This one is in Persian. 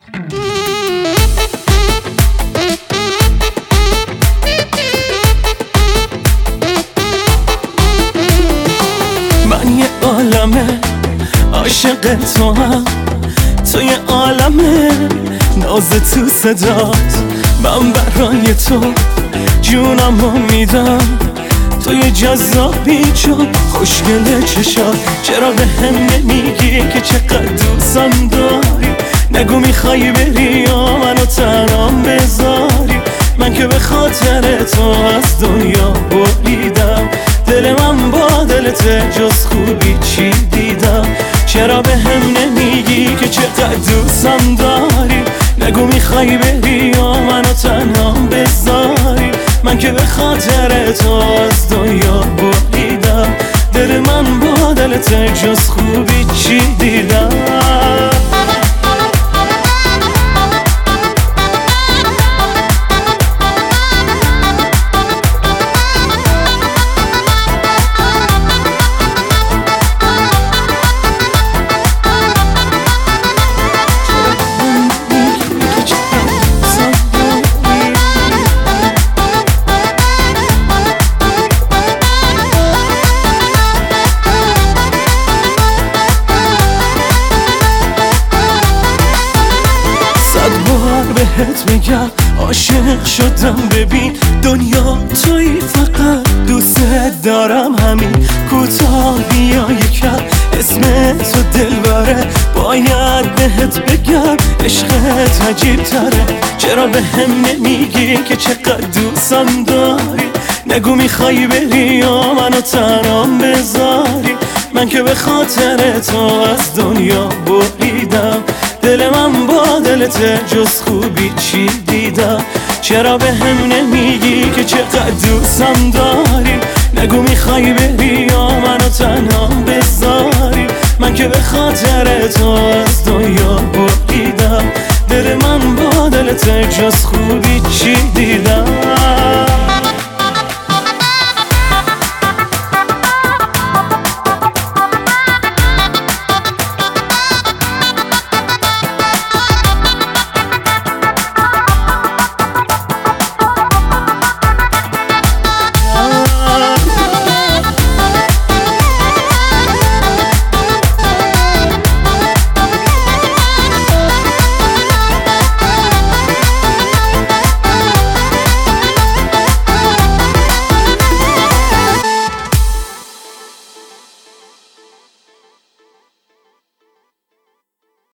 من یه عالمه عاشق تو هم، تو یه عالمه ناز تو صدات. من برای تو جونمو میدم، تو یه جذابی چون خوشگل چشات. چرا به هم نمیگی که چقدر دوستم داری؟ نگو میخوای بری یا منو تنهام بذاری؟ من که به خاطر تو از دنیا بریدم، دل من با دلت جز خوبی چی دیدم؟ چرا به هم نمیگی که چقدر دوستم داری؟ نگو میخوای بری یا منو تنهام بذاری؟ من که به خاطر تو از دنیا بریدم، دل من با دلت جز خوبی چی دیدم؟ بهت میگم عاشق شدم، ببین دنیا توی، فقط دوست دارم همین. کوتاه بیا یکم اسم تو دلبره، باید بهت بگم عشقت عجیب تره. چرا به هم نمیگی که چقدر دوستم داری؟ نگو میخوای بری یا منو تنهام بذاری؟ من که به خاطر تو از دنیا بریدم، دل من با دلت جز خوبی چی دیدم؟ چرا به هم نمیگی که چقدر دوستم داری؟ نگو میخوای بری یا منو تنهام بذاری؟ من که به خاطر تو از دنیا بریدم، دل من با دلت جز